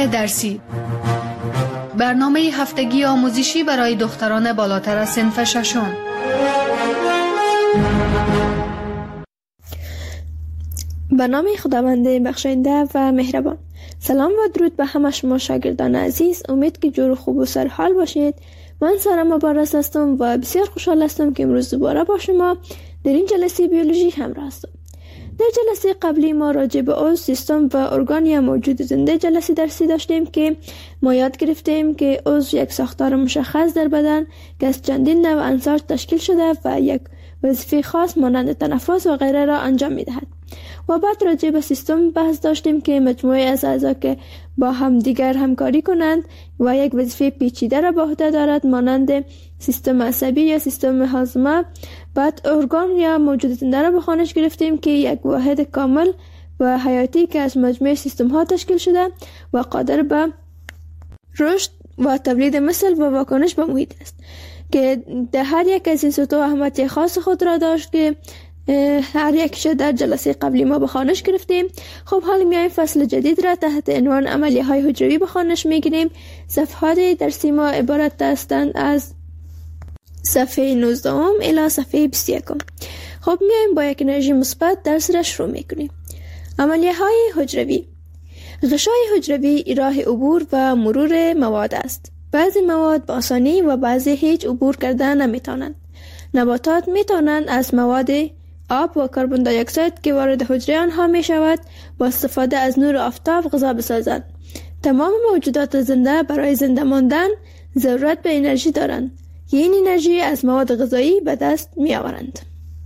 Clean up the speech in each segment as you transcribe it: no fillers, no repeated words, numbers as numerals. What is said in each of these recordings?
درسی، برنامه هفتگی آموزشی برای دختران بالاتر از صنف ششم. به نام خداوند بخشاینده و مهربان. سلام و درود به همه شما شاگردان عزیز. امید که جور خوب و سرحال باشید. من سارا مبارز هستم و بسیار خوشحال هستم که امروز دوباره با شما در این جلسه بیولوژی همراه هستم. در جلسه قبلی ما راجع به عضو، سیستم و ارگان یا موجود زنده جلسه درسی داشتیم که ما یاد گرفتیم که عضو یک ساختار مشخص در بدن که از چندین نوع انساج تشکیل شده و یک وظیفه خاص مانند تنفس و غیره را انجام می‌دهد. و بعد راجع به سیستم بحث داشتیم که مجموعه از اعضا که با هم دیگر همکاری کنند و یک وظیفه پیچیده را به عهده دارد مانند سیستم عصبی یا سیستم هاضمه. بعد ارگان یا موجود زنده را به خوانش گرفتیم که یک واحد کامل و حیاتی که از مجموعه سیستم ها تشکیل شده و قادر به رشد و تولید مثل و واکنش به محیط است که در هر یک از این سطوح اهمیت خاص خود را داشت که هر یکش در جلسه قبلی ما به خوانش گرفتیم. خب حالا میایم فصل جدید را تحت عنوان عملیه های حجروی به خوانش میگیریم. صفحات درسی ما عبارت هستند از صفحه 19 الی صفحه 21. خب میایم با یک انرژی مثبت درس را شروع میکنیم. عملیه های حجروی. غشای حجروی راه عبور و مرور مواد است. بعضی مواد با آسانی و بعضی هیچ عبور کرده نمیتونند. نباتات میتونند از مواد آب و کربن دی اکساید که وارد حجره آنها می شود با استفاده از نور آفتاب غذا بسازند. تمام موجودات زنده برای زنده ماندن ضرورت به انرژی دارند. این انرژی از مواد غذایی به دست می آورند.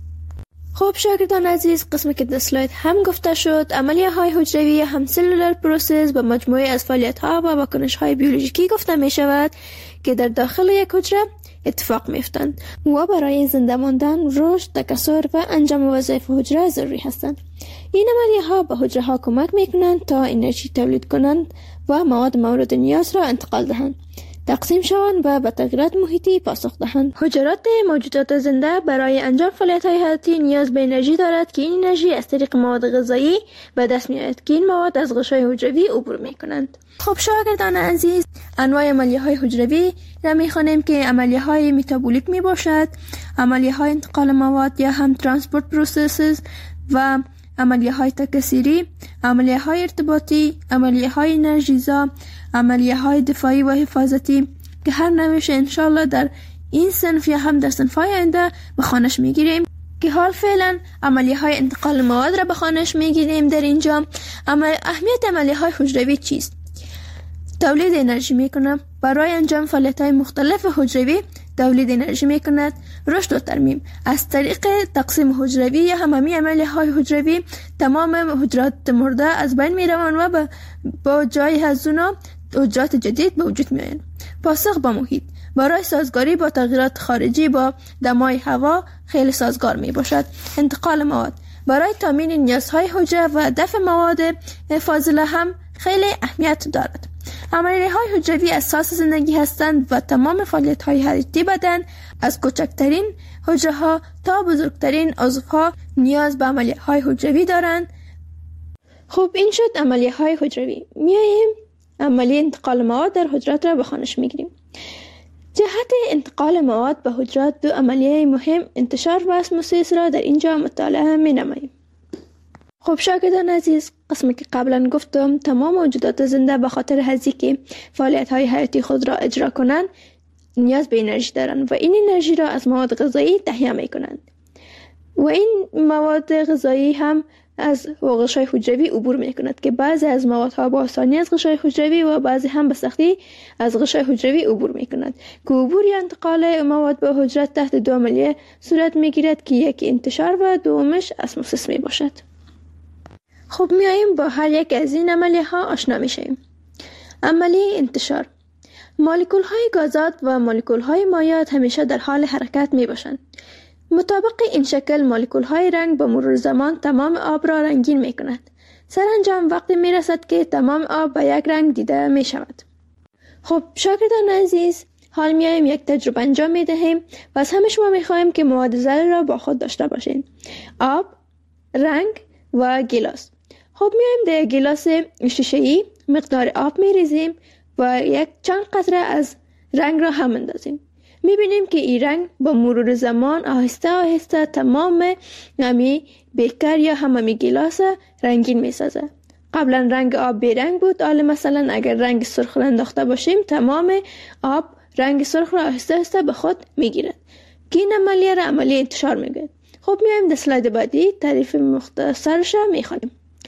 خب شاگردان عزیز، قسمی که در اسلاید هم گفته شد، عملیه های حجروی هم سلولر پروسس به مجموعه از فعالیت ها و واکنش های بیولوژیکی گفته می شود که در داخل یک حجره اتفاق میفتند و برای زنده ماندن، رشد، تکثر و انجام وظایف حجره ضروری هستند. این عملیه ها به حجره ها کمک میکنند تا انرژی تولید کنند و مواد مورد نیاز را انتقال دهند، تقسیم شوند و به تغییرات محیطی پاسخ دهند. حجرات موجودات زنده برای انجام فعالیت های حیاتی نیاز به انرژی دارد که این انرژی از طریق مواد غذایی به دست میآید که این مواد از غشای حجروی عبور میکنند. خب شاگردان عزیز، انواع عملیه های حجروی را میخوانیم که عملیه های متابولیک می باشد، عملیه های انتقال مواد یا هم ترانسپورت پروسسز و عملیه های تکثیری، عملیه های ارتباطی، عملیه های انرژیزا، عملیه های دفاعی و حفاظتی که هر نوعش انشالله در این صنف یا هم در صنف های آینده به خوانش میگیریم که حال فعلا عملیه های انتقال مواد را به خوانش میگیریم. در اینجا اهمیت عملیه های حجروی چیست؟ تولید انرژی میکنه. برای انجام فعالیت های مختلف حجروی تولید انرژی میکند. رشد و ترمیم از طریق تقسیم حجروی یا هممی عملیه های حجروی تمام حجرات مرده از بین میروند و با جای از اونا حجرات جدید به وجود میآیند. پاسخ با محیط برای سازگاری با تغییرات خارجی با دمای هوا خیلی سازگار می باشد. انتقال مواد برای تامین نیازهای حجره و دفع مواد فاضله هم خیلی اهمیت دارد. عملیه های حجروی اساس زندگی هستند و تمام فعالیت های حیاتی بدن از کوچکترین حجره ها تا بزرگترین عضوها نیاز به عملیه های حجروی دارند. خب این شد عملیه های حجروی. میاییم عملیه انتقال مواد در حجرات را به خوانش میگیریم. جهت انتقال مواد به حجرات دو عملیه مهم انتشار و اسموسیس را در اینجا مطالعه می نماییم. خب شاگردان عزیز، قسمی که قبلا گفتم تمام موجودات زنده به خاطر هزی که فعالیت های حیاتی خود را اجرا کنند نیاز به انرژی دارند و این انرژی را از مواد غذایی تهیه می کنند و این مواد غذایی هم از غشای حجروی عبور می کند که بعضی از موادها با آسانی از غشای حجروی و بعضی هم به سختی از غشای حجروی عبور می کند که عبور یا انتقال مواد به حجرات تحت دو عملیه صورت می گیرد که یکی انتشار و دومش اسموسیس می باشد. خب میاییم با هر یک از این عملیه ها آشنا میشیم. عملیه انتشار. مولکول های گازات و مولکول های مایعات همیشه در حال حرکت می باشند. مطابق این شکل مولکول های رنگ با مرور زمان تمام آب را رنگین می کند. سرانجام وقتی می رسد که تمام آب به یک رنگ دیده می شود. خب شاگردان عزیز، حال میاییم یک تجربه انجام می دهیم و از همه شما می خواهیم که مواد ذره را با خود داشته باشین. آب، رنگ و گیلاس. خب میایم در گیلاس شیشه‌ای مقدار آب می ریزیم و یک چند قطره از رنگ را هم اندازیم. می بینیم که این رنگ با مرور زمان آهسته آهسته تمام نمی بیکر یا همه گیلاس رنگین می سازه. قبلا رنگ آب بی رنگ بود، حالا مثلا اگر رنگ سرخ را انداخته باشیم تمام آب رنگ سرخ را آهسته آهسته به خود می گیرد که این عملیه را عملیه انتشار می گوید. خب میایم در سلاید بعدی تعریف مختصرش می خوانیم.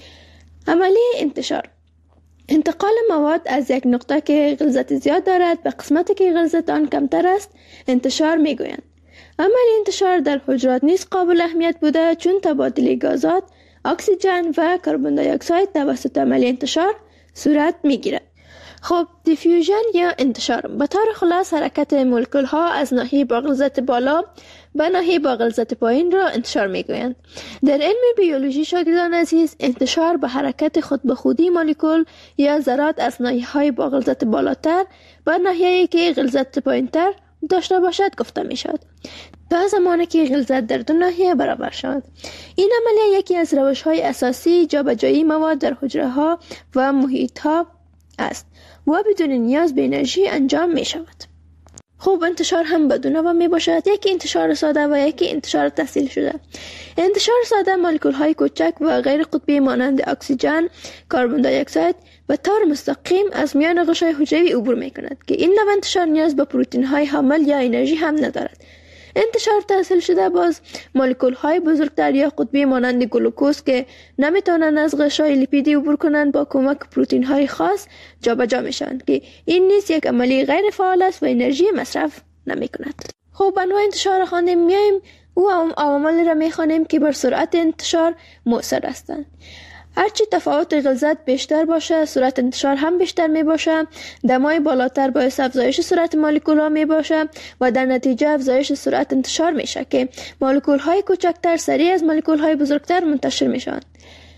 عملیه انتشار: انتقال مواد از یک نقطه که غلظت زیاد دارد به قسمتی که غلظت آن کمتر است انتشار می گویند. عملیه انتشار در حجرات نیز قابل اهمیت بوده، چون تبادل گازات اکسیژن و کربن دی اکساید توسط عملیه انتشار صورت می گیرد. خب دیفیوژن یا انتشار به طور خلاص حرکت مولکول ها از ناحیه با غلظت بالا به ناحیه با غلظت پایین را انتشار می گویند. در علم بیولوژی شاگردان عزیز، انتشار به حرکت خود به خودی مولکول یا ذرات از ناحیه های با غلظت بالاتر به ناحیه‌ای که غلظت پایینتر داشته باشد گفته می شود، تا زمانی که غلظت در دو ناحیه برابر شود. این عملیه یکی از روش های اساسی جابجایی مواد در حجره ها و محیط ها است و بدون نیاز به انرژی انجام می شود. خب انتشار هم به دو نوع می باشد، یکی انتشار ساده و یکی انتشار تحصیل شده. انتشار ساده مولکول های کوچک و غیر قطبی مانند اکسیژن، کربن دی اکساید به طور مستقیم از میان غشای حجروی عبور می کند که این نوع انتشار نیاز به پروتئین های حامل یا انرژی هم ندارد. انتشار تحصیل شده باز مولکول های بزرگتر یا قطبی مانند گلوکوز که نمیتونن از غشای لیپیدی عبور کنند با کمک پروتئین های خاص جابجا میشوند که این نیز یک عملی غیر فعال است و انرژی مصرف نمی کند. خب انواع انتشار خواندیم، میایم او عوامل را میخوانیم که بر سرعت انتشار مؤثر هستند. هرچی تفاوت غلظت بیشتر باشه سرعت انتشار هم بیشتر می باشه. دمای بالاتر باعث افزایش سرعت مولکول ها می باشه و در نتیجه افزایش سرعت انتشار میشه که مولکول های کوچکتر سریع از مولکول های بزرگتر منتشر میشوند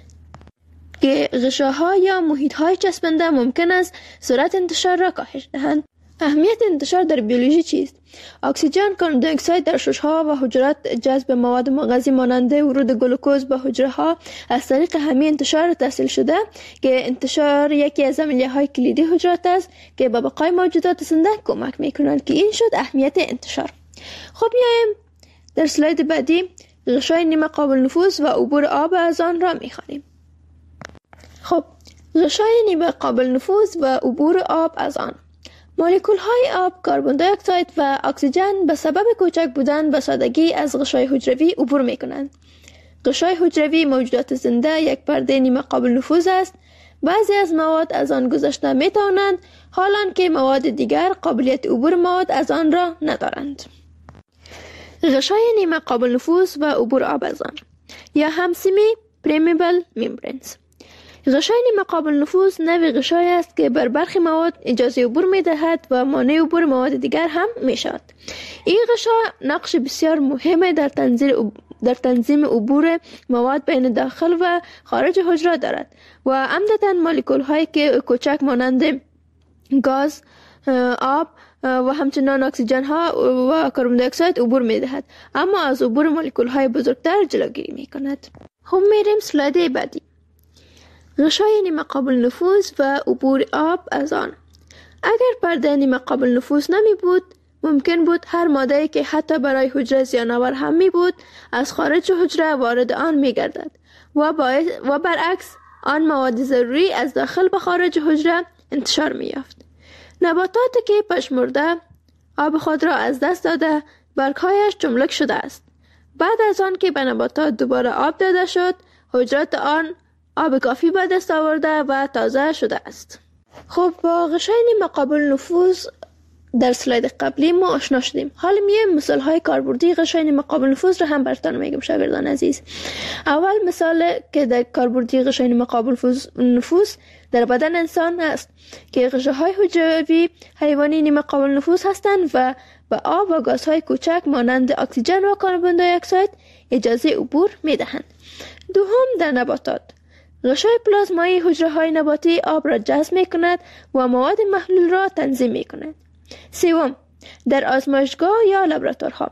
که غشاها یا محیط های چسبنده ممکن است سرعت انتشار را کاهش دهند. اهمیت انتشار در بیولوژی چیست؟ اکسیژن، کربن دی اکساید در شش‌ها و حجرات جذب مواد مغذی مانند ورود گلوکوز به حجره ها از طریق همین انتشار تحصیل شده که انتشار یکی از عملیه‌های کلیدی حجرات است که به بقای موجودات زنده کمک می‌کنند که این شد اهمیت انتشار. خب میایم در سلاید بعدی غشای نیمه قابل نفوذ و عبور آب از آن را می‌خوانیم. خب غشای نیمه قابل نفوذ و عبور آب از آن: مولکول های آب، کربن دی اکساید و اکسیژن به سبب کوچک بودن به سادگی از غشای حجروی عبور می کنند. غشای حجروی موجودات زنده یک پرده نیمه قابل نفوذ است. بعضی از مواد از آن گذشته می توانند، حالان که مواد دیگر قابلیت عبور مواد از آن را ندارند. غشای نیمه قابل نفوذ و عبور آب از آن یا هم سمی پرمیبل ممبرینز. غشای نیمه قابل نفوذ نوعی غشای است که بر برخی مواد اجازه عبور می دهد و مانع عبور مواد دیگر هم می شود. این غشا نقش بسیار مهم در تنظیم عبور مواد بین داخل و خارج حجره دارد و عمدتاً مولکول هایی که کوچک مانند گاز، آب و همچنان اکسیژن ها و کربن دی اکساید عبور می دهد، اما از عبور مولکول های بزرگتر جلوگیری می کند. هم میریم سلاید بعدی. غشای نیمه قابل نفوذ و عبور آب از آن. اگر پرده نیمه قابل نفوذ نمی بود، ممکن بود هر ماده‌ای که حتی برای حجره زیان‌آور هم می بود از خارج حجره وارد آن می گردد و برعکس آن مواد ضروری از داخل به خارج حجره انتشار می یافت. نباتاتی که پژمرده آب خود را از دست داده برگ‌هایش چملک شده است. بعد از آن که به نباتات دوباره آب داده شد، حجرات آن آب کافی به دست آورده و تازه شده است. خب با غشای نیمه قابل نفوذ در سلاید قبلی ما آشنا شدیم. حالا میایم مثال های کاربردی غشای نیمه قابل نفوذ را هم براتون میگم شاگردان عزیز. اول مثال که در کاربردی غشای نیمه قابل نفوذ در بدن انسان است که غشاهای حجروی حیوانی نیمه قابل نفوذ هستند و به آب و گازهای کوچک مانند اکسیژن و کربن دی اکساید اجازه عبور میدهند. دوم در نباتات غشای پلازمایی حجره های نباتی آب را جذب می کند و مواد محلول را تنظیم می کند. سوم در آزمایشگاه یا لابراتوارها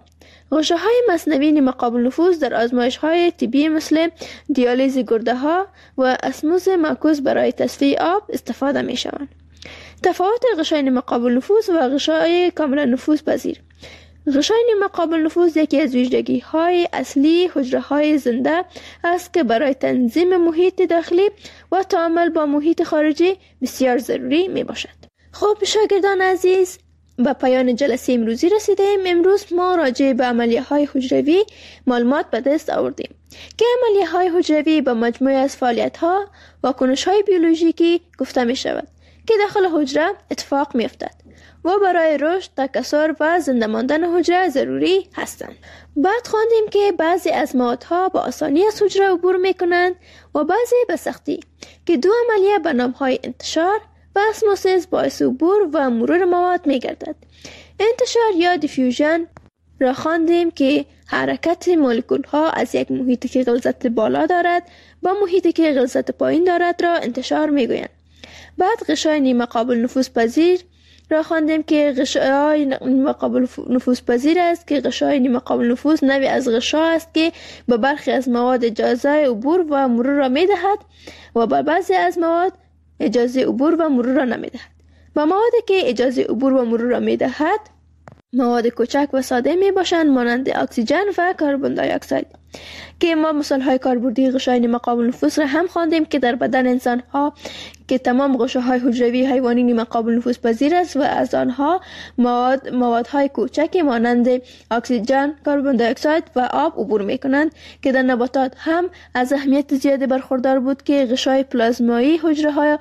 غشاهای مصنوی نیمه قابل نفوذ در آزمایش‌های طبی مثل دیالیز گرده‌ها و اسموز معکوس برای تصفیه آب استفاده می‌شوند. تفاوت غشای نیمه قابل نفوذ و غشای کاملا نفوذ پذیر. غشای نیمه قابل نفوذ یکی از ویژگی‌های اصلی حجره‌های زنده است که برای تنظیم محیط داخلی و تعامل با محیط خارجی بسیار ضروری میباشد. خب شاگردان عزیز، به پایان جلسه امروزی رسیدیم. امروز ما راجع به عملیه‌های حجروی معلومات به دست آوردیم که عملیه‌های حجروی به مجموعه از فعالیت‌ها و واکنش‌های بیولوژیکی گفته می‌شود که داخل حجره اتفاق می‌افتد و برای رشد، تکثر و زنده ماندن حجره ضروری هستند. بعد خواندیم که بعضی از موادها با آسانی از حجره عبور می‌کنند و بعضی به سختی، که دو عملیه به نام‌های انتشار و اسموسیس باعث عبور و مرور مواد می‌گردد. انتشار یا دیفیوژن را خواندیم که حرکت مولکول‌ها از یک محیطی که غلظت بالا دارد با محیطی که غلظت پایین دارد را انتشار می‌گویند. بعد غشای نیمه قابل نفوذ پذیر را خواندیم که غشای نیمه قابل نفوذ پذیر است که غشای نیمه قابل نفوذ نوعی از غشا است که به برخی از مواد اجازه عبور و مرور را می‌دهد و به بعضی از مواد اجازه عبور و مرور را نمی‌دهد. و موادی که اجازه عبور و مرور را می‌دهد مواد کوچک و ساده میباشند، مانند اکسیژن و کربن دی اکساید، که ما مثالهای کاربردی غشای نیمه قابل نفوذ را هم خواندیم که در بدن انسان ها که تمام غشاهای حجروی حیوانی نیمه قابل نفوذ پذیر است و از آنها موادهای کوچکی مانند اکسیژن، کربن دی اکساید و آب عبور میکنند، که در نباتات هم از اهمیت زیادی برخوردار بود که غشای پلازمایی حجره‌های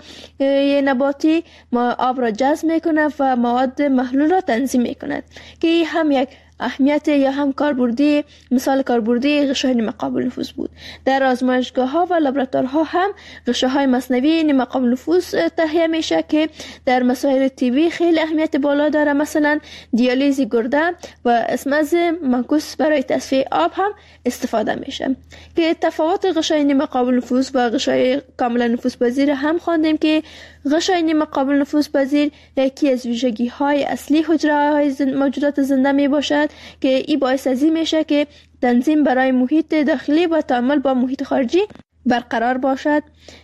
نباتی آب را جذب میکند و مواد محلول را تنظیم میکند، که هم یک اهمیت یا هم کاربردی مثال کاربردی غشای نیمه قابل نفوذ بود. در آزمایشگاه‌ها و لابراتوارها هم غشاهای مصنوی نیمه قابل نفوذ تهیه میشه که در مسائل طبی خیلی اهمیت بالا داره، مثلا دیالیز گرده و اسموز معکوس برای تصفیه آب هم استفاده میشه. که تفاوت غشای نیمه قابل نفوذ و غشای کاملا نفوذ پذیر هم خواندیم که غشای نیمه قابل نفوذ پذیر یکی از ویژگی‌های اصلی حجره‌های موجودات زنده میباشد که این باعث از این میشه که تنظیم برای محیط داخلی و تعامل با محیط خارجی برقرار باشد.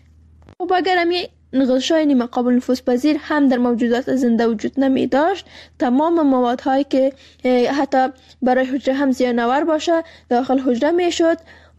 و اگر غشای نیمه قابل نفوذ پذیر هم در موجودات زنده وجود نمی داشت، تمام موادهایی که حتی برای حجره هم زیان‌آور باشه داخل حجره میشد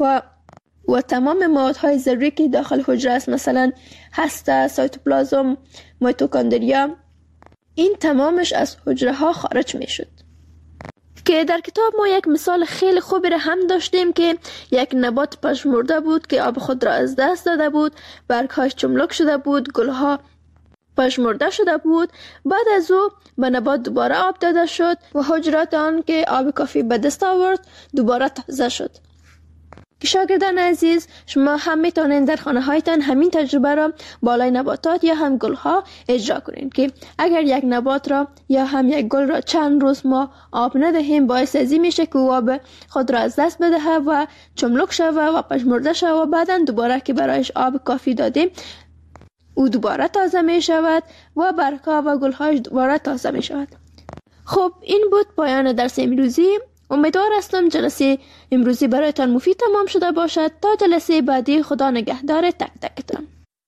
و تمام موادهای ضروری که داخل حجره است، مثلا هسته، سایتوپلازم، میتوکندریا، این تمامش از حجره ها خارج می شد. که در کتاب ما یک مثال خیلی خوبی را هم داشتیم که یک نبات پژمرده بود که آب خود را از دست داده بود، برگ‌هاش چملک شده بود، گلها پژمرده شده بود. بعد از او به نبات دوباره آب داده شد و حجرات آن که آب کافی به دست آورد دوباره تازه شد. شاگردان عزیز، شما هم میتونید در خانه هایتان همین تجربه را بالای نباتات یا هم گل ها اجرا کنید که اگر یک نبات را یا هم یک گل را چند روز ما آب ندهیم، باعث از این میشه که آب خود را از دست بده و چملک شود و پژمرده شود و بعدا دوباره که برایش آب کافی دادیم او دوباره تازه می شود و برگ‌ها و گل‌هاش دوباره تازه می شود. خب این بود پایان درس امروزی. امیدوار هستم جلسه امروزی برایتان مفید تمام شده باشد. تا جلسه بعدی، خدا نگهدار تک تکتان.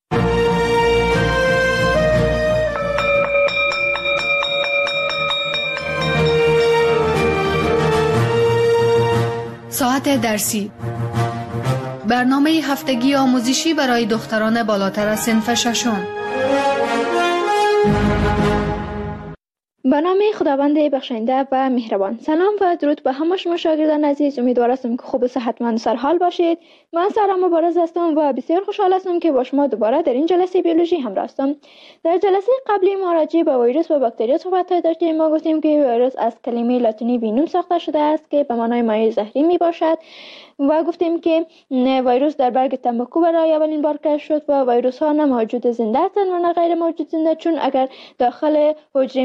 ساعت درسی، برنامه هفتگی آموزشی برای دختران بالاتر از صنف ششم. به نام خداوند بخشنده و مهربان. سلام و درود به همه شما شاگردان عزیز. امیدوار هستم که خوب و صحتمند سرحال باشید. من سارا مبارز هستم و بسیار خوشحال هستم که با شما دوباره در این جلسه بیولوژی همراه هستم. در جلسه قبلی ما راجع به ویروس و باکتریا صحبت داشتیم. ما گفتیم که ویروس از کلمه لاتینی وینوم ساخته شده است که به معنای مایع زهری می باشد و گفتیم که ویروس در برگ تنباکو برای اولین بار کشف شد و ویروس ها نه موجود زنده هستند و نه غیر موجود زنده، چون اگر داخل حجره میزبان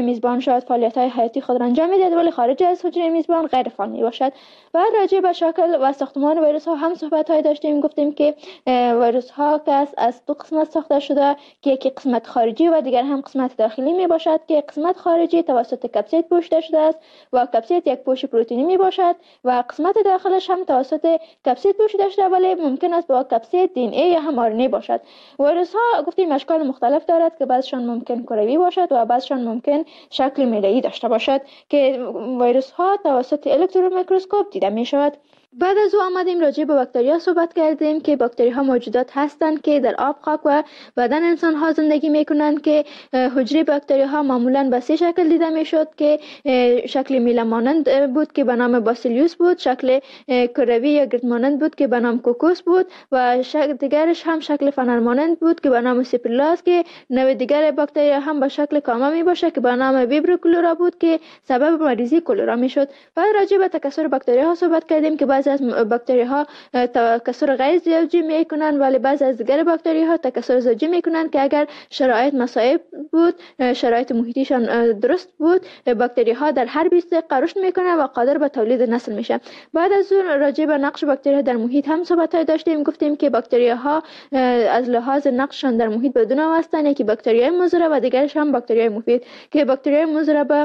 شاید فعالیت‌های حیاتی خود را انجام می‌دهد ولی خارج از حجره میزبان غیر فعال میباشد. و راجع به شکل و ساختمان ویروس ها هم صحبت‌های داشتیم. گفتیم که ویروس ها که از دو قسمت ساخته شده که یکی قسمت خارجی و دیگر هم قسمت داخلی می باشد که قسمت خارجی توسط کپسید پوشیده شده است و کپسید یک پوش پروتئینی می باشد و قسمت داخلش هم توسط کپسید پوشیده شده ولی ممکن است با کپسید دی ان ای یا هم آر ان ای باشد. ویروس ها گفتیم اشکال مختلف دارد که بعضشان ممکن کروی باشد و بعضشان ممکن شکل میله‌ای داشته باشد که ویروس ها توسط الکترون میکروسکوپ دیده می شود. بعد از او آمدیم راجع به باکتریا صحبت کردیم که باکتری ها موجودات هستند که در آب، خاک و بدن انسان ها زندگی می کنند که حجره باکتری ها معمولا به سه شکل دیده می شد که شکل میله مانند بود که به نام باسیلیوس بود، شکل کروی یا گرد مانند بود که به نام کوکوس بود و شکل دیگرش هم شکل فنر مانند بود که به نام سیپرلاس که نوع دیگر باکتری هم به شکل کامه می باشه که به نام ویبریو کلورا بود که سبب مریضی کلورا می شد. بعد راجع به تکثر باکتری ها صحبت کردیم که بعضی از باکتری ها تکثر غیر زوجی می کنند ولی بعضی از دیگر باکتری ها تکثر زوجی می کنند که اگر شرایط مساعد بود، شرایط محیطیشان درست بود، باکتری ها در هر 20 دقیقه رشد میکنند و قادر به تولید نسل میشه. بعد از اون راجع به نقش باکتری ها در محیط هم صحبت داشتیم. گفتیم که باکتری ها از لحاظ نقششان در محیط به دو نوع هستند، یکی باکتری های مضر و دیگرش هم باکتری های مفید که باکتری های مضر به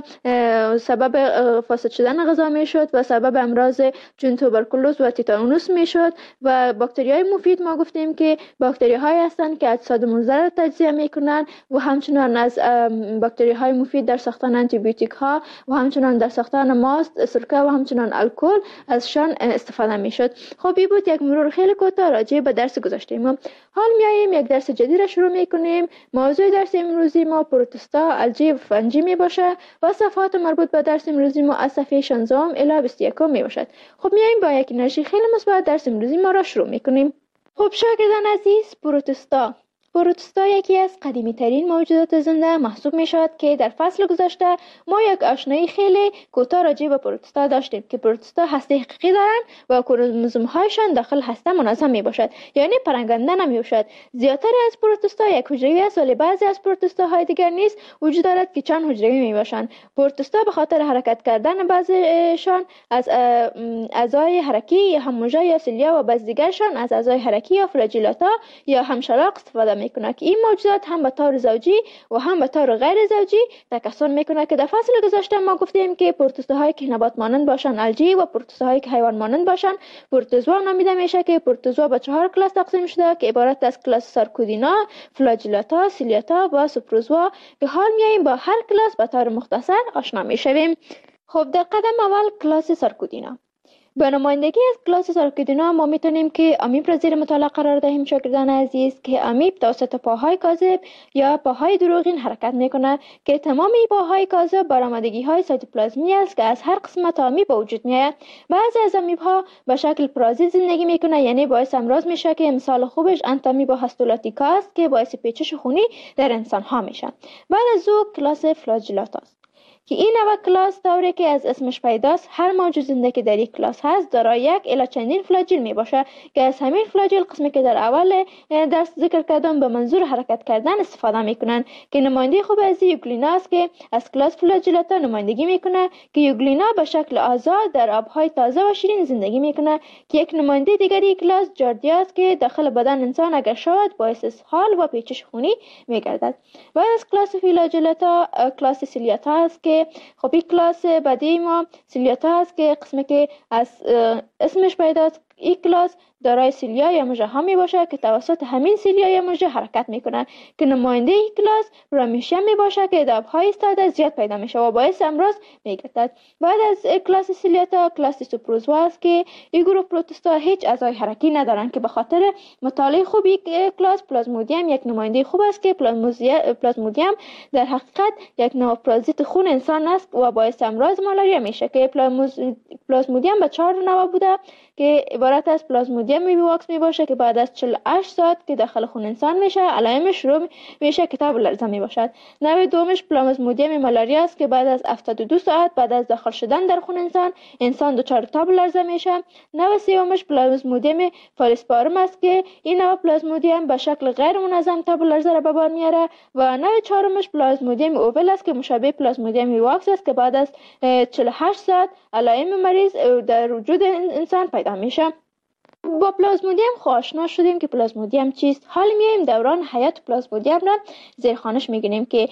سبب فاسد شدن غذا میشد و سبب امراض چون توبرکولوز و تیتانوس میشد و باکتری های مفید ما گفتیم که باکتری هایی هستند که اجساد مضر را تجزیه میکنند و همچنان از باکتری های مفید در ساختن آنتی بیوتیک ها و همچنان در ساختن ماست، سرکه و همچنان الکل ازشان استفاده میشد. خب این بود یک مرور خیلی کوتاه راجع به درس گذاشتیم. حال میاییم یک درس جدید را شروع میکنیم. موضوع درس امروزی ما پروتوستا، الژی و فنجی می باشه و صفحات مربوط به درس امروزی ما از صفحه 16 الی 21 می باشد. خب میاییم با یک انرژی خیلی مثبت درس امروزی ما را شروع میکنیم. خب شاگردان عزیز، پروتوستا یکی از قدیمی ترین موجودات زنده محسوب می شود که در فصل گذشته ما یک آشنایی خیلی کوتاه راجع به پروتوستا داشتیم که پروتوستا هسته حقیقی دارند و کروموزوم هایشان داخل هسته منظم می باشد، یعنی پرنگنده نمی باشد. زیادتر از پروتوستا یک حجروی است ولی بعضی از پروتوستا های دیگر نیز وجود دارد که چند حجروی می باشند. پروتوستا به خاطر حرکت کردن بعضیشان از اعضای حرکی یا هم موژه یا سیلیا و بعضی دیگرشان از اعضای حرکی یا فلاجیلاتا یا هم شلاق استفاده میکنه که این موجودات هم به طور زوجی و هم به طور غیر زوجی تکثر میکنه که در فصل گذشته ما گفتیم که پروتوزوهایی که نبات مانند باشن الژی و پروتوزوهایی که حیوان مانند باشن پروتوزوا نامیده میشه که پروتوزوا به 4 کلاس تقسیم شده که عبارت از کلاس سارکودینا، فلاجیلاتا، سیلیاتا و سوپروزوا که حال میایم با هر کلاس به طور مختصر آشنا میشویم. خب در قدم اول کلاس سارکودینا. به نمایندگی از کلاس سارکودینا ما میتونیم که امیب را زیر مطالعه قرار دهیم شاگردان عزیز که امیب توسط پاهای کاذب یا پاهای دروغین حرکت میکنه که تمام این پاهای کاذب برآمدگی های سایتوپلازمی است که از هر قسمت امیب به وجود میاد. بعضی از امیب ها به شکل پرازیت زندگی میکنه، یعنی باعث امراض میشه که مثال خوبش انتامیبا هاستولاتیکا است که باعث پیچش خونی در انسان ها میشه. بعد از او کلاس فلاجیلاتا است که این نوع کلاس طوری که از اسمش پیداست هر موجود زنده که در این کلاس هست دارای یک الی چندین فلاجیل می باشه که از همین فلاجیل قسمی که در اول درس ذکر کردم به منظور حرکت کردن استفاده میکنن که نماینده خوب از یوگلینا است که از کلاس فلاجیلاتا نمایندگی میکنه که یوگلینا به شکل آزاد در آبهای تازه و شیرین زندگی میکنه که یک نماینده دیگری کلاس جاردیا است که داخل بدن انسان اگر شود باعث اسهال و پیچش خونی میگردد. بعد از کلاس فلاجیلاتا کلاس سیلیاتا است که خب این کلاس بعدی ما سیلیاتا است که قسمی که از اسمش پیداست. این کلاس دارای سیلیا یا مژه ها می باشه که توسط همین سیلیا یا مژه حرکت میکنن که نماینده این کلاس پرامیشیم می باشه که در آبهای ایستاده زیاد پیدا میشه و باعث امراض میگردد. بعد از کلاس سیلیاتا کلاس سوپروزوا است که این گروه پروتوستا هیچ اعضای حرکی ندارن که به خاطر مطالعه خوبی کلاس پلازمودیم یک نماینده خوب است که پلازمودیم در حقیقت یک نوع پرازیت خون انسان است و باعث امراض مالاریا میشه که پلازمودیم به 4 نوع بوده که عبارت از پلازمودیم بیواکس می باشه که بعد از 48 ساعت که داخل خون انسان میشه علائمش شروع میشه که تب لرزه می باشد. نوع دومش پلازمودیم مالاریا است که بعد از 72 ساعت بعد از داخل شدن در خون انسان دچار تب لرزه میشه. نوع سومش پلازمودیم فالسپارم است که این نوع پلازمودیم به شکل غیر منظم تب لرزه را به بار میاره و نوع چهارمش پلازمودیم اوول است که مشابه پلازمودیم بیواکس است که بعد از 48 ساعت علائم مریض در وجود انسان پیدا میشه. با پلازمودیم آشنا شدیم که پلازمودیم چیست. حال میایم دوران حیات پلازمودیم را زیر خانش میگیریم که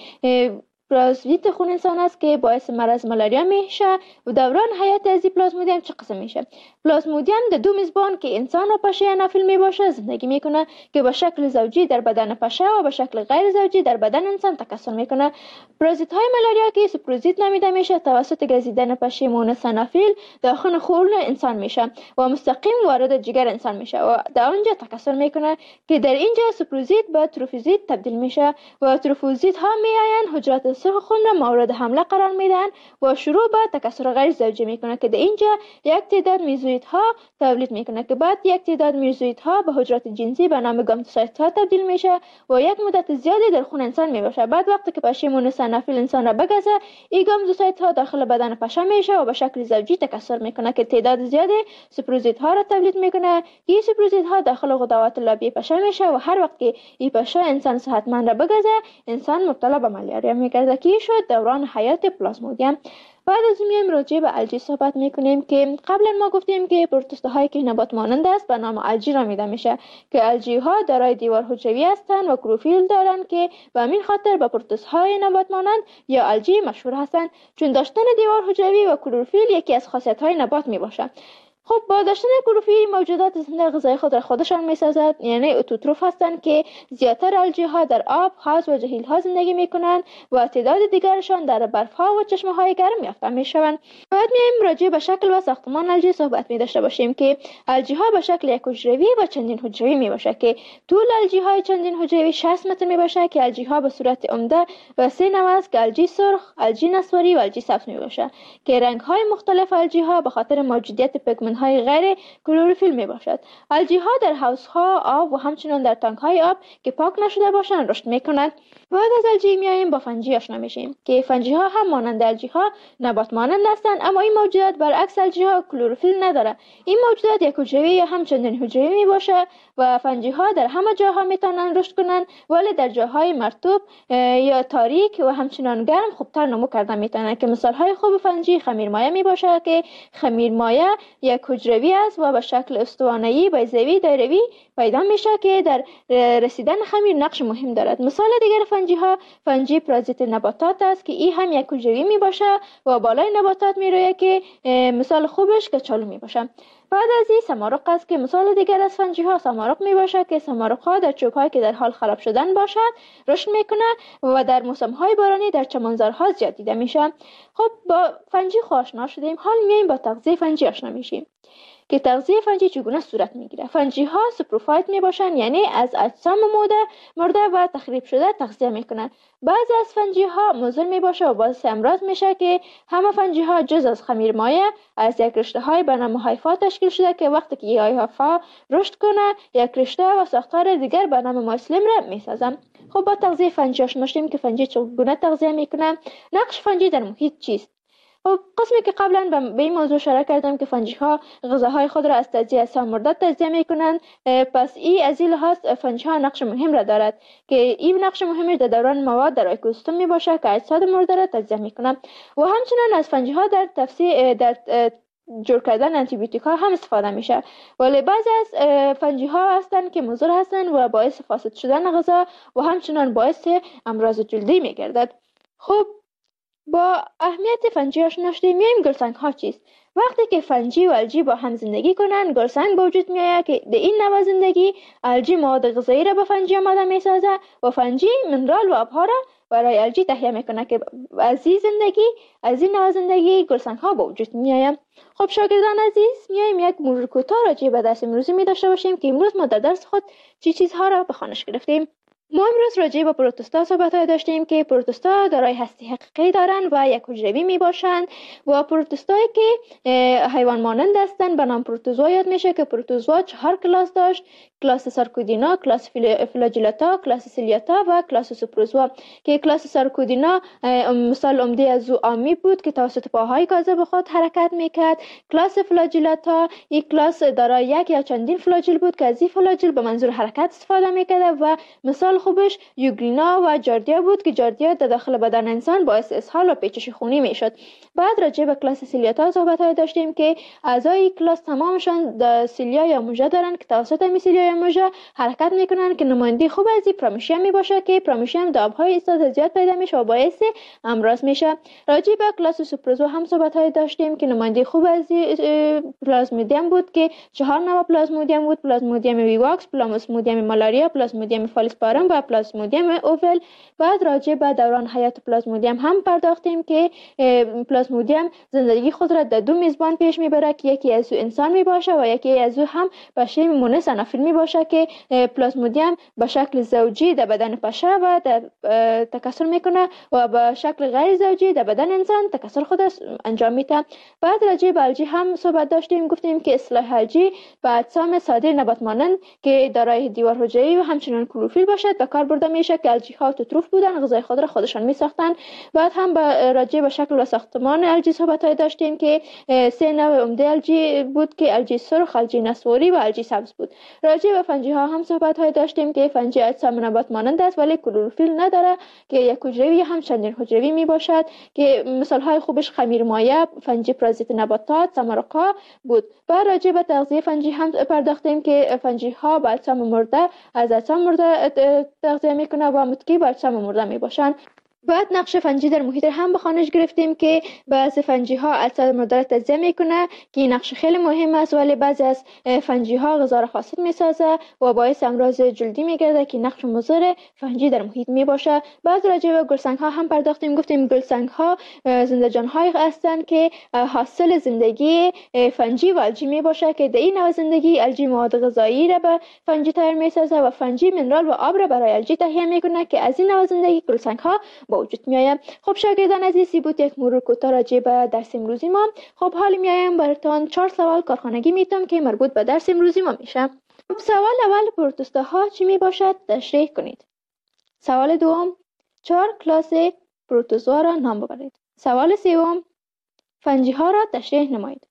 پلازمیت خون انسان است که باعث مرض مالاریا میشه و دوران حیات از پلازمودیم چه قسم میشه. پلازمودیم در دو میزبان که انسان و پشه نافل میباشه زندگی میکنه که به شکل زوجی در بدن پشه و به شکل غیر زوجی در بدن انسان تکثر میکنه. پرازیت های مالاریا که سپروزیت نامیده میشه توسط گزیدن پشه مونس نافل داخل خون انسان میشه و مستقیم وارد جگر انسان میشه و در آنجا تکثر میکنه که در اینجا سپروزیت به تروفوزیت تبدیل میشه و تروفوزیت ها میآیند حجرات سرخ خون را مورد حمله قرار میدن و شروع به تکثر غیر زوجی میکنه که در اینجا یک تعداد میزویت ها تولید میکنه که بعد یک تعداد میزویت ها به حجرات جنسی به نام گامتوسایت ها تبدیل میشه و یک مدت زیادی در خون انسان میباشه. بعد وقتی که پشه مونس نافل انسان را بگزه این گامتوسایت ها داخل بدن پشه میشه و به شکل زوجی تکثر میکنه که تعداد زیادی سپروزیت ها را تولید میکنه. این سپروزیت ها داخل غدوات لابی پشه میشه و هر وقت که این پشه انسان صحتمند را بگزه انسان مبتلا به مالاریا میگرده که شد دوران حیات پلازمودیم. بعد از میایم راجع به الژی صحبت میکنیم که قبلا ما گفتیم که پروتوزوها هایی که نبات مانند است به نام الژی نامیده میشه که الژی ها دارای دیوار حجروی هستند و کلروفیل دارند که به همین خاطر به پروتوزوهای نبات مانند یا الژی مشهور هستند چون داشتن دیوار حجروی و کلروفیل یکی از خاصیت های نبات میباشد. خب با داشتن کلروفیل موجودات زنده غذای خود را خودشان میسازد، یعنی اتوتروف هستند که زیادتر الژی ها در آب، حوض و جهیل ها زندگی میکنند و تعداد دیگرشان در برف ها و چشمه های گرم یافته میشوند. بعد میایم راجع به شکل و ساختمان الژی صحبت می داشته باشیم که الژی ها به شکل یک حجروی و چندین حجروی می باشه که طول الژی های چندین حجروی 60 متر می باشه که الژی ها به صورت عمده و سه نوع است که الژی سرخ، الژی نسواری و الژی سبز می باشه که رنگ های مختلف الژی ها به خاطر موجودیت پیگمنت های غیر کلروفیل می باشد. الژی ها در حوض ها آب و همچنین در تانک های آب که پاک نشده باشند رشد می کنند. بعد از الژی میایم با فنجی آشنا میشیم که فنجی ها هم مانند الژی ها نبات مانند هستند اما این موجودات برعکس الژی ها کلروفیل نداره. این موجودات یک حجروی یا همچنین حجروی می باشه و فنجی ها در همه جاها میتونن رشد کنند ولی در جاهای مرطوب یا تاریک و همچنین گرم خوبتر نمو کردن میتونن که مثال های خوب فنجی خمیرمایه می باشه که خمیرمایه یک حجروی است و به شکل استوانه‌ای بیضوی دایروی پیدا میشه که در رسیدن خمیر نقش مهم دارد. مثال دیگر فنجی ها فنجی پرازیت نباتات است که این هم یک حجروی می باشه و بالای نباتات می رویه که مثال خوبش کچالو می باشه. بعد از این سمارق است که مثال دیگر از فنجی ها سمارق می باشه که سمارق ها در چوب هایی که در حال خراب شدن باشد رشد میکنه و در موسم های بارانی در چمنزارها زیاد دیده میشه. خب با فنجی آشنا شدیم، حال میایم با تغذیه فنجی آشنا میشیم که تغذیه فنجی چگونه صورت میگیره. فنجی ها سپروفایت می باشن یعنی از اجسام مرده و تخریب شده تغذیه میکنن. بعضی از فنجی ها مضر می باشه و باعث امراض میشه که همه فنجی ها جز از خمیرمایه از یک رشته های به نام هایفا تشکیل شده که وقتی که هایفا رشد کنه یک رشته و ساختار دیگر به نام مایسلیم را میسازن. خب با تغذیه فنجی آشنا شدیم که فنجی چگونه تغذیه میکنه. نقش فنجی در محیط چیست؟ خب قسمی که قبلا به این موضوع اشاره کردم که فنجی ها غذاهای خود را از تجزیه اجسام مرده تجزیه میکنند، پس این از این لحاظ فنجی ها نقش مهم را دارد که این نقش مهمش در دوران مواد در اکوسیستم می باشه که اجساد مرده را تجزیه میکنند و همچنین از فنجی ها در جور کردن آنتی بیوتیک ها هم استفاده میشه. ولی بعضی از فنجی ها هستند که مضر هستند و باعث فاسد شدن غذا و همچنین باعث امراض جلدی میگردد. خب با اهمیت فنجی آشنا شدیم. میایم گلسنگ ها چیست؟ وقتی که فنجی و الژی با هم زندگی کنند گلسنگ به وجود میآید که در این نوع زندگی الژی مواد غذایی را به فنجی آماده میسازه و فنجی منرال و آبها را برای الژی تهیه میکنه که از این نوع زندگی گلسنگ ها به وجود میآید. خب شاگردان عزیز، میایم یک مرور کوتاه راجع به درس امروزی می داشته باشیم که امروز ما در درس خود چیزها را به خوانش گرفتیم. ما امروز راجع به پروتوستا صحبت داشتیم که پروتوستا دارای هستی حقیقی دارند و یک حجروی می باشند و پروتوستایی که حیوان مانند هستند به نام پروتوزوا یاد میشه که پروتوزوا 4 کلاس داشت: کلاس سارکودینا، کلاس فلاجیلاتا، کلاس سیلیاتا و کلاس سوپروزوا. که کلاس سارکودینا مثال عمده از او آمی بود که توسط پاهای کاذب خود حرکت میکرد. کلاس فلاجیلاتا یک کلاس دارای یک یا چندین فلاجیل بود که از این فلاجیل به منظور حرکت استفاده میکرد و مثال خوبش یوگلینا و جاردیا بود که جاردیا در داخل بدن انسان باعث اسهال و پیچش خونی میشد. بعد راجع به کلاس سیلیاتا صحبت داشتیم که اعضای کلاس تمامشان سیلیا یا موژه دارند که توسط این سیلیا یا موژه حرکت میکنند که نماینده خوب از این پرامیشیم میباشه که پرامیشیم در آبهای ایستاد زیاد پیدا میشه و باعث امراض میشه. راجع به کلاس سوپروزوا هم صحبت داشتیم که نماینده خوب از پلازمودیم بود که 4 نوع پلازمودیم بود: پلازمودیم ویواکس، پلازمودیم مالاریا، پلازمودیم فالسپارم و پلازمودیم اوول. بعد راجع به دوران حیات پلازمودیم هم پرداختیم که پلازمودیم زندگی خود را در 2 میزبان پیش میبره که یکی از او انسان میباشه و یکی از او هم بشه مونس انافیل میباشه که پلازمودیم به شکل زوجی در بدن پشه و تکثر میکنه و به شکل غیر زوجی در بدن انسان تکثر خود انجام میده. بعد راجع به الژی هم صحبت داشتیم، گفتیم که اصطلاح الژی به اجسام ساده نبات مانند که دارای دیوار حجروی و همچنین کلروفیل باشد به کار برده میشه که الژی ها اوتوتروف بودن، غذای خود را خودشان میساختند. بعد هم راجع به شکل و ساختمان الژی صحبت داشتیم که 3 نوع عمده الژی بود که الژی سرخ، الژی نسواری و الژی سبز بود. راجع به فنجی ها هم صحبت داشتیم که فنجی اجسام نبات مانند است ولی کلروفیل نداره که یک حجروی هم چندین حجروی می باشد که مثال های خوبش خمیرمایه، فنجی پرازیت نباتات، سمرقا بود. بعد راجع به تغذیه فنجی هم پرداختیم که فنجی ها با اجسام مرده از اجسام مرده تغذیه میکنه و متکی با اجسام مرده می باشند. بعد نقش فنجی در محیط هم به خوانش گرفتیم که بعضی فنجی ها اجساد مرده را تجزیه میکنه که این نقش خیلی مهم است، ولی بعضی از فنجی ها غذا را فاسد میسازه و باعث امراض جلدی میگرده که نقش مضر فنجی در محیط میباشه. بعد راجع به گلسنگ ها هم پرداختیم، گفتیم گلسنگ ها زنده جان های هستند که حاصل زندگی فنجی و الژی میباشه که در این نوع زندگی الژی مواد غذایی را به فنجی تحویل میسازه و فنجی منرال و آب را برای الژی تهیه میکنه که از این نوع زندگی گلسنگ ها با وجود میآید. خب شاگردان عزیزی بود یک مرور کوتاه راجع به درس امروزی ما. خب حالا میایم براتون 4 سوال کارخانگی میتونم که مربوط به درس امروزی ما میشه. خب سوال اول، پروتوستا ها چی میباشد؟ تشریح کنید. سوال دوم، 4 کلاس پروتوزوا را نام ببرید. سوال سوم، فنجی ها را تشریح نمایید.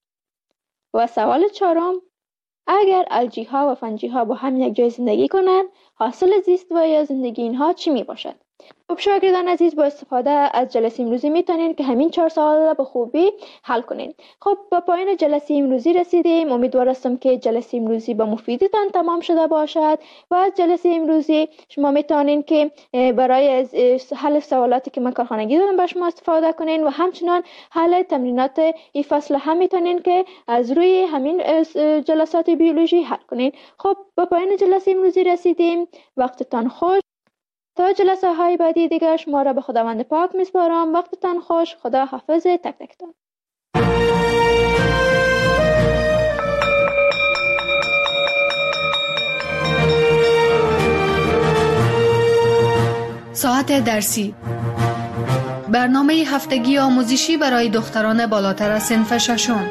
و سوال چهارم، اگر الژی ها و فنجی ها با هم یک جای زندگی کنند حاصل زیست و یا زندگی اینها چی میباشد؟ خب شاگردان عزیز، با استفاده از جلسه امروزی میتونین که همین 4 سوال را به خوبی حل کنین. خب به پایان جلسه امروزی رسیدیم. امیدوار هستم که جلسه امروزی با مفیدتان تمام شده باشد و از جلسه امروزی شما میتونین که برای حل سوالاتی که من کارخانگی دادم با شما استفاده کنین و همچنان حل تمرینات این فصل هم میتونین که از روی همین جلسات بیولوژی حل کنین. خب به پایان جلسه امروزی رسیدیم. وقتتان خوش. تا جلسه های بعدی دیگر شما را به خداوند پاک میسپارم. وقتتان خوش. خدا حافظ تک تکتان. ساعت درسی، برنامه هفتگی آموزشی برای دختران بالاتر از صنف ششم.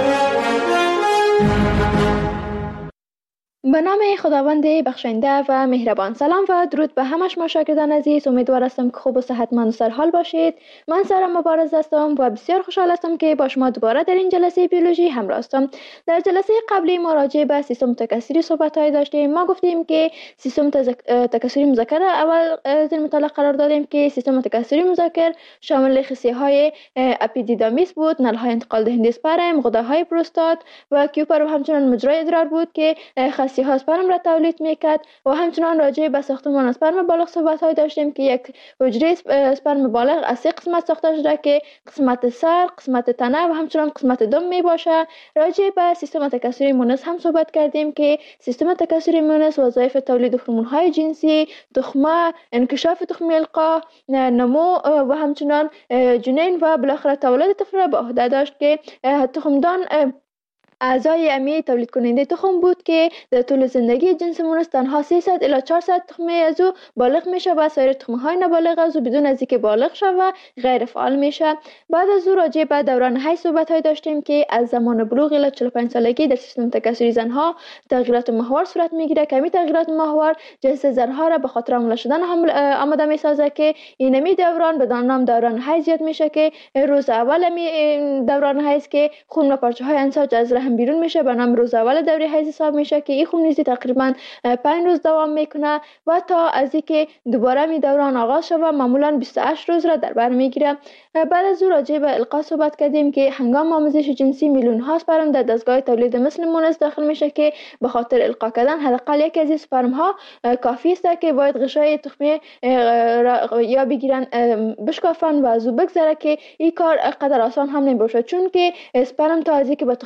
به نام خداوند بخشنده و مهربان. سلام و درود به همه شما شاگردان عزیز. امیدوار هستم که خوب و صحتمند و سرحال باشید. من سارا مبارز هستم و بسیار خوشحال هستم که با شما دوباره در این جلسه بیولوژی همراه هستم. در جلسه قبلی ما راجع به سیستم تکثری صحبت داشتیم. ما گفتیم که سیستم تکثری مذکر اول در مطالعه قرار دادیم که سیستم تکثری مذکر شامل خصیه های اپیدیدامیس بود، نل های انتقال دهنده اسپرم، غده های پروستات و کیوپر و همچنان مجرای ادرار بود که خصیه ها اسپرم را تولید میکرد. و همچنان راجع به ساختمان اسپرم بالغ صحبت داشتیم که یک حجره اسپرم بالغ از 3 قسمت ساخته شده که قسمت سر، قسمت تنه و همچنان قسمت دم می باشه. راجع به سیستم تکثری مونس هم صحبت کردیم که سیستم تکثری مونس وظایف تولید هورمون های جنسی، تخمه، انکشاف تخمی القاح، نمو و همچنان جنین و بالاخره تولد طفل را به عهده داشت که تخمدان اعضای امی تولید کننده تخم بود که در طول زندگی جنس مونس تنها 300 الی 400 تخمه از او بالغ میشه و سایر تخمه های نابالغ از او بدون از اینکه بالغ شود و غیر فعال میشه. بعد از او راجع به دوران حیض صحبت های داشتیم که از زمان بلوغ الی 45 سالگی در سیستم تکثری زنها تغییرات محور صورت میگیره که تغییرات محور جنس زنها را به خاطر حامله شدن آماده میسازه که اینمی دوران بدان نام دوران حیض یاد میشه که روز اول دوران حیض که خون و پارچه های انساج از رحم بیرون میشه به نام روز اول دوره حیض حساب میشه که این خون نیزی تقریبا 5 روز دوام میکنه و تا از اینکه دوباره می دوران آغاز شود معمولا 28 روز را در بر میگیره. بعد از او راجع به القا صحبت کردیم که هنگام آموزش جنسی میلیون ها اسپرم در دستگاه تولید مثل مونس داخل میشه که به خاطر القا کردن حداقل یک از این اسپرم ها کافی است که باید غشای تخمه یا بگیرن بشکافن و از او بگذره که این کار قدر آسان هم نمیشه، چون که اسپرم تا از اینکه به